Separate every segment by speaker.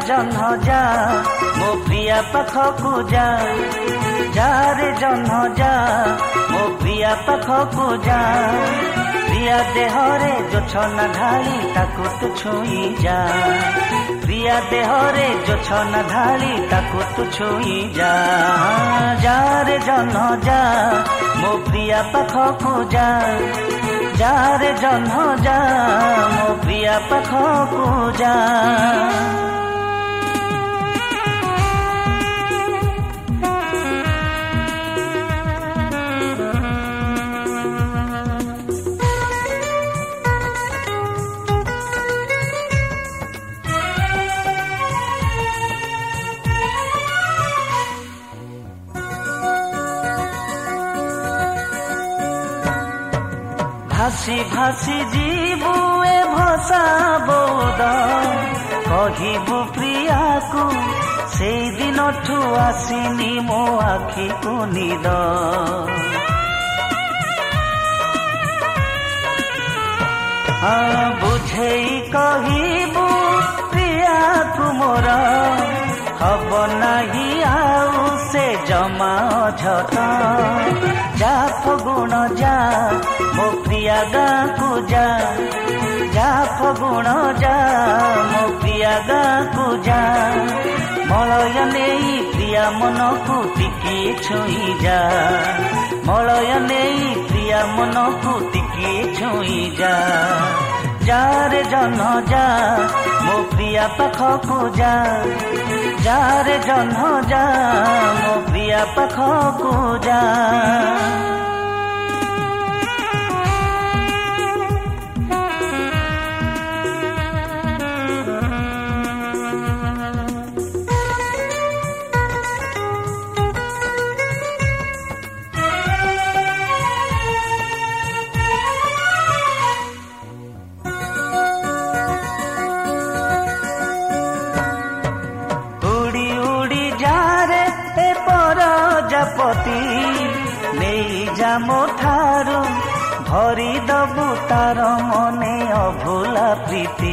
Speaker 1: जह्न जा मो प्रिया पाखकु जा रे जह्न जा मो प्रिया पाखकु जा प्रिया देहरे जोछना ढाली ताकु तू छुई जा प्रिया देहरे जोछना ढाली ताकु तू छुई जा रे जह्न जा मो प्रिया पाखकु जा रे जह्न जा मो प्रिया पाखकु जा। भासी भासी जीवु ए भसा बोद कहबू प्रिया को से दिन ठू आसीनी मो आखि को निद बुझेई कहबू प्रिया को मोर हब नहीं आउ से जमा झट जा फगुण जा मो प्रिया गाँ को जा फगुण जा मो प्रिया गाँ को जा मलय नहीं प्रिया मन को टिके छुई मलय नहीं प्रिया मन को टिके छुई जा रे जह्न जा मो प्रिया पाखकु जा रे जह्न जा मो प्रिया पाखकु जा। पति नहीं जा मो ठारू भरी दबु तार मने अभुला प्रीति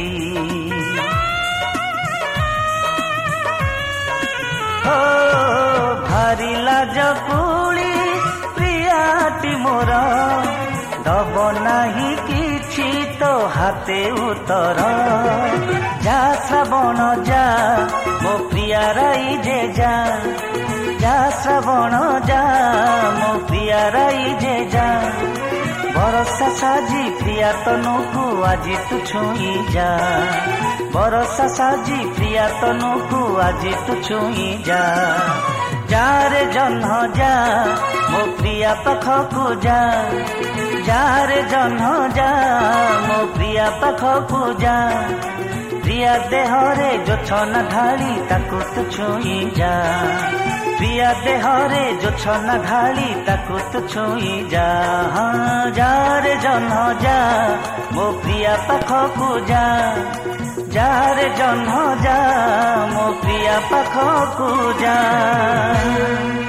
Speaker 1: हो भारी लाज कुली प्रियाटी मोर दब नाही किछि तो हाथे उतर जा श्रावण जा मो प्रिया राई जे जा श्रावण जा मो प्रिया राई जे जा बरसा साजी प्रिया तनुकु आजी तू छुई बरसा साजी प्रिया तनुकु आजी तू छुई जा रे जह्न जा मो प्रिया पाखकु जा रे जह्न जा मो प्रिया पाखकु जा प्रिया देहरे जोछना ढाली ताकु तू छुई प्रिया देहरे जोछना ढाली ताकु तू छुई जा रे जह्न जा मो प्रिया पाखकु जा रे जह्न जा मो प्रिया पाखकु जा।